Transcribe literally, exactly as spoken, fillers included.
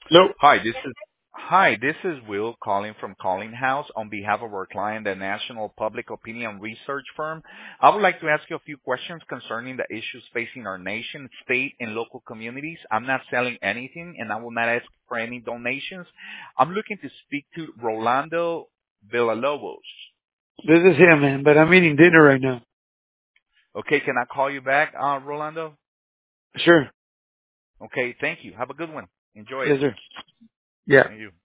Nope. Hi, this is Hi, this is Will calling from Calling House on behalf of our client, the National Public Opinion Research Firm. I would like to ask you a few questions concerning the issues facing our nation, state, and local communities. I'm not selling anything, and I will not ask for any donations. I'm looking to speak to Rolando Villalobos. This is him, man, but I'm eating dinner right now. Okay, can I call you back, uh, Rolando? Sure. Okay, thank you. Have a good one. Enjoy it. Yes, sir. Yeah. Thank you.